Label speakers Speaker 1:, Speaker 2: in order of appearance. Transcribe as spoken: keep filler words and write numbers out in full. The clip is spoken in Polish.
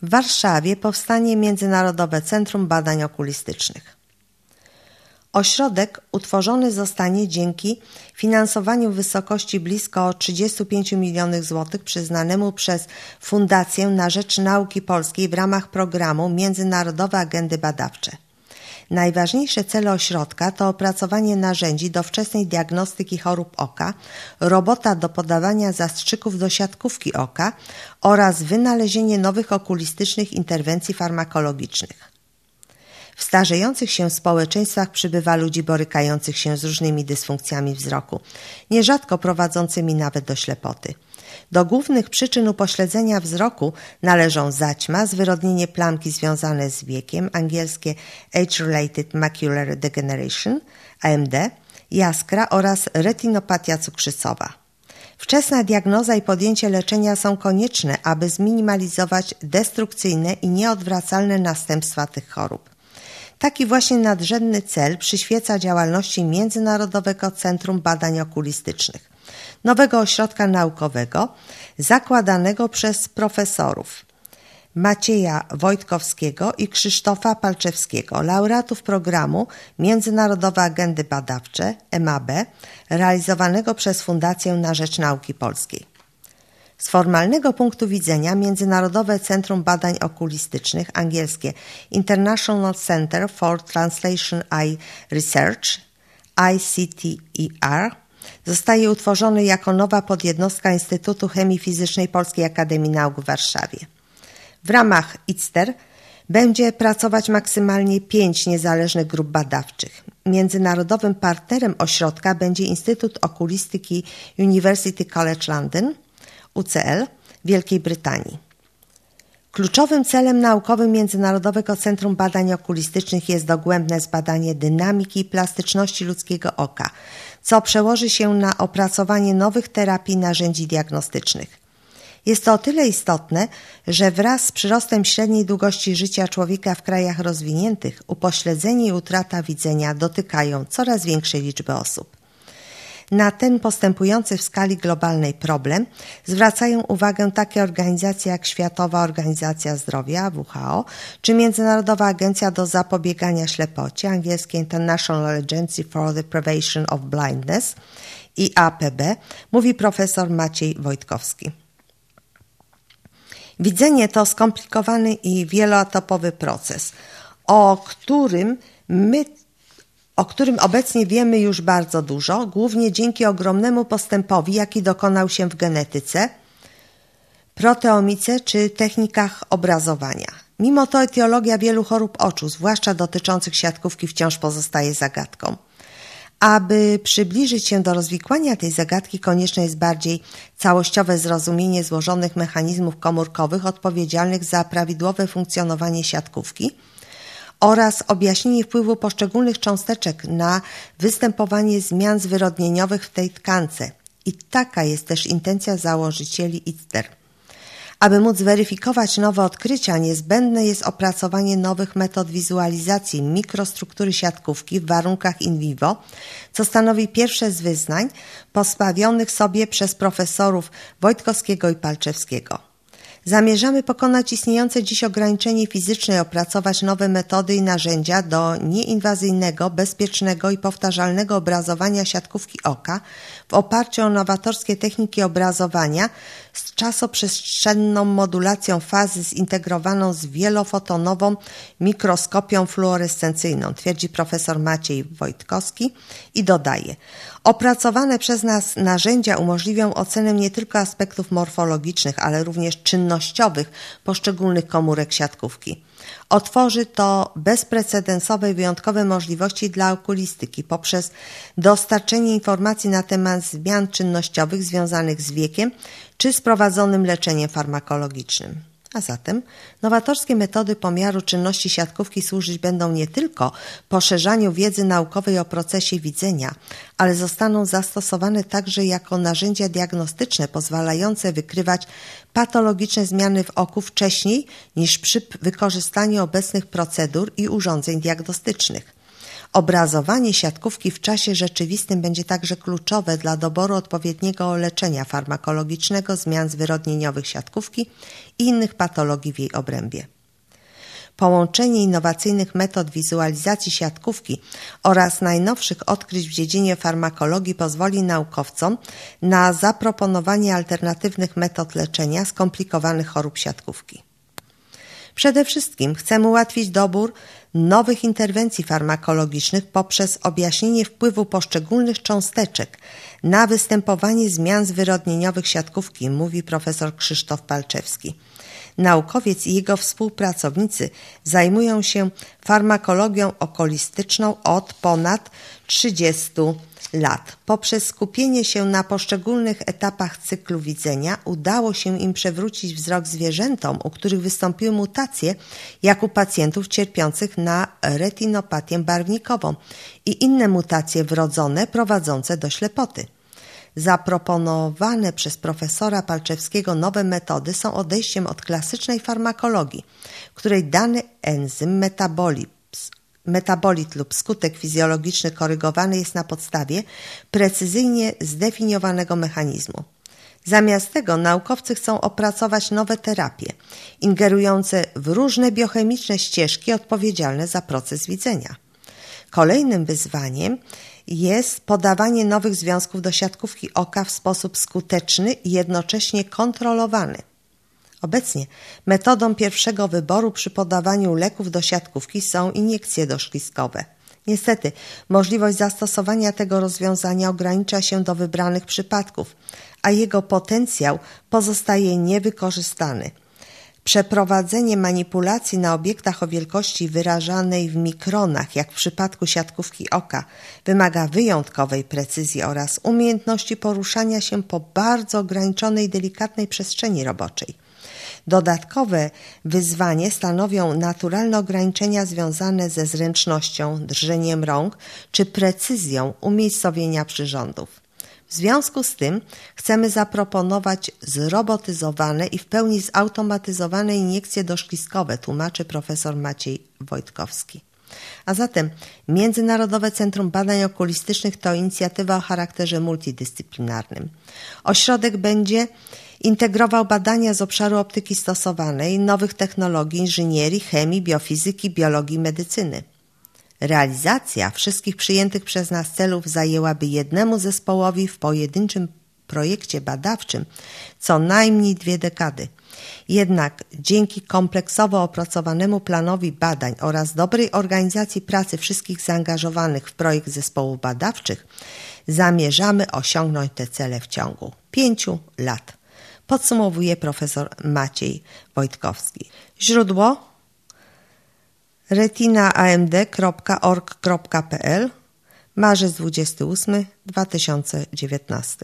Speaker 1: W Warszawie powstanie Międzynarodowe Centrum Badań Okulistycznych. Ośrodek utworzony zostanie dzięki finansowaniu w wysokości blisko trzydzieści pięć milionów złotych przyznanemu przez Fundację na Rzecz Nauki Polskiej w ramach programu Międzynarodowe Agendy Badawcze. Najważniejsze cele ośrodka to opracowanie narzędzi do wczesnej diagnostyki chorób oka, robota do podawania zastrzyków do siatkówki oka oraz wynalezienie nowych okulistycznych interwencji farmakologicznych. W starzejących się społeczeństwach przybywa ludzi borykających się z różnymi dysfunkcjami wzroku, nierzadko prowadzącymi nawet do ślepoty. Do głównych przyczyn upośledzenia wzroku należą zaćma, zwyrodnienie plamki związane z wiekiem, angielskie Age-Related Macular Degeneration, A M D, jaskra oraz retinopatia cukrzycowa. Wczesna diagnoza i podjęcie leczenia są konieczne, aby zminimalizować destrukcyjne i nieodwracalne następstwa tych chorób. Taki właśnie nadrzędny cel przyświeca działalności Międzynarodowego Centrum Badań Okulistycznych, nowego ośrodka naukowego zakładanego przez profesorów Macieja Wojtkowskiego i Krzysztofa Palczewskiego, laureatów programu Międzynarodowe Agendy Badawcze M A B, realizowanego przez Fundację na Rzecz Nauki Polskiej. Z formalnego punktu widzenia Międzynarodowe Centrum Badań Okulistycznych, angielskie International Center for Translation Eye Research, I C T E R, zostaje utworzony jako nowa podjednostka Instytutu Chemii Fizycznej Polskiej Akademii Nauk w Warszawie. W ramach I C T E R będzie pracować maksymalnie pięć niezależnych grup badawczych. Międzynarodowym partnerem ośrodka będzie Instytut Okulistyki University College London, U C L, Wielkiej Brytanii. Kluczowym celem naukowym Międzynarodowego Centrum Badań Okulistycznych jest dogłębne zbadanie dynamiki i plastyczności ludzkiego oka, co przełoży się na opracowanie nowych terapii i narzędzi diagnostycznych. Jest to o tyle istotne, że wraz z przyrostem średniej długości życia człowieka w krajach rozwiniętych upośledzenie i utrata widzenia dotykają coraz większej liczby osób. Na ten postępujący w skali globalnej problem zwracają uwagę takie organizacje jak Światowa Organizacja Zdrowia W H O czy Międzynarodowa Agencja do Zapobiegania Ślepocie, angielskie International Agency for the Prevention of Blindness i A P B, mówi profesor Maciej Wojtkowski. Widzenie to skomplikowany i wieloetapowy proces, o którym my o którym obecnie wiemy już bardzo dużo, głównie dzięki ogromnemu postępowi, jaki dokonał się w genetyce, proteomice czy technikach obrazowania. Mimo to etiologia wielu chorób oczu, zwłaszcza dotyczących siatkówki, wciąż pozostaje zagadką. Aby przybliżyć się do rozwikłania tej zagadki, konieczne jest bardziej całościowe zrozumienie złożonych mechanizmów komórkowych odpowiedzialnych za prawidłowe funkcjonowanie siatkówki oraz objaśnienie wpływu poszczególnych cząsteczek na występowanie zmian zwyrodnieniowych w tej tkance. I taka jest też intencja założycieli I C T E R. Aby móc zweryfikować nowe odkrycia, niezbędne jest opracowanie nowych metod wizualizacji mikrostruktury siatkówki w warunkach in vivo, co stanowi pierwsze z wyznań postawionych sobie przez profesorów Wojtkowskiego i Palczewskiego. Zamierzamy pokonać istniejące dziś ograniczenie fizyczne i opracować nowe metody i narzędzia do nieinwazyjnego, bezpiecznego i powtarzalnego obrazowania siatkówki oka w oparciu o nowatorskie techniki obrazowania z czasoprzestrzenną modulacją fazy zintegrowaną z wielofotonową mikroskopią fluorescencyjną, twierdzi profesor Maciej Wojtkowski i dodaje: opracowane przez nas narzędzia umożliwią ocenę nie tylko aspektów morfologicznych, ale również czynnościowych poszczególnych komórek siatkówki. Otworzy to bezprecedensowe i wyjątkowe możliwości dla okulistyki poprzez dostarczenie informacji na temat zmian czynnościowych związanych z wiekiem czy z prowadzonym leczeniem farmakologicznym. A zatem nowatorskie metody pomiaru czynności siatkówki służyć będą nie tylko poszerzaniu wiedzy naukowej o procesie widzenia, ale zostaną zastosowane także jako narzędzia diagnostyczne pozwalające wykrywać patologiczne zmiany w oku wcześniej niż przy wykorzystaniu obecnych procedur i urządzeń diagnostycznych. Obrazowanie siatkówki w czasie rzeczywistym będzie także kluczowe dla doboru odpowiedniego leczenia farmakologicznego zmian zwyrodnieniowych siatkówki i innych patologii w jej obrębie. Połączenie innowacyjnych metod wizualizacji siatkówki oraz najnowszych odkryć w dziedzinie farmakologii pozwoli naukowcom na zaproponowanie alternatywnych metod leczenia skomplikowanych chorób siatkówki. Przede wszystkim chcemy ułatwić dobór nowych interwencji farmakologicznych poprzez objaśnienie wpływu poszczególnych cząsteczek na występowanie zmian zwyrodnieniowych siatkówki, mówi profesor Krzysztof Palczewski. Naukowiec i jego współpracownicy zajmują się farmakologią okulistyczną od ponad trzydziestu lat. Poprzez skupienie się na poszczególnych etapach cyklu widzenia udało się im przywrócić wzrok zwierzętom, u których wystąpiły mutacje, jak u pacjentów cierpiących na retinopatię barwnikową i inne mutacje wrodzone prowadzące do ślepoty. Zaproponowane przez profesora Palczewskiego nowe metody są odejściem od klasycznej farmakologii, w której dany enzym metabolit, metabolit lub skutek fizjologiczny korygowany jest na podstawie precyzyjnie zdefiniowanego mechanizmu. Zamiast tego naukowcy chcą opracować nowe terapie, ingerujące w różne biochemiczne ścieżki odpowiedzialne za proces widzenia. Kolejnym wyzwaniem jest podawanie nowych związków do siatkówki oka w sposób skuteczny i jednocześnie kontrolowany. Obecnie metodą pierwszego wyboru przy podawaniu leków do siatkówki są iniekcje doszliskowe. Niestety, możliwość zastosowania tego rozwiązania ogranicza się do wybranych przypadków, a jego potencjał pozostaje niewykorzystany. Przeprowadzenie manipulacji na obiektach o wielkości wyrażanej w mikronach, jak w przypadku siatkówki oka, wymaga wyjątkowej precyzji oraz umiejętności poruszania się po bardzo ograniczonej, delikatnej przestrzeni roboczej. Dodatkowe wyzwanie stanowią naturalne ograniczenia związane ze zręcznością, drżeniem rąk czy precyzją umiejscowienia przyrządów. W związku z tym chcemy zaproponować zrobotyzowane i w pełni zautomatyzowane iniekcje doszliskowe, tłumaczy profesor Maciej Wojtkowski. A zatem Międzynarodowe Centrum Badań Okulistycznych to inicjatywa o charakterze multidyscyplinarnym. Ośrodek będzie integrował badania z obszaru optyki stosowanej, nowych technologii, inżynierii, chemii, biofizyki, biologii i medycyny. Realizacja wszystkich przyjętych przez nas celów zajęłaby jednemu zespołowi w pojedynczym projekcie badawczym co najmniej dwie dekady. Jednak dzięki kompleksowo opracowanemu planowi badań oraz dobrej organizacji pracy wszystkich zaangażowanych w projekt zespołów badawczych zamierzamy osiągnąć te cele w ciągu pięciu lat. Podsumowuje profesor Maciej Wojtkowski. Źródło retina a m d kropka org kropka p l, marzec dwudziesty ósmy dwa tysiące dziewiętnasty.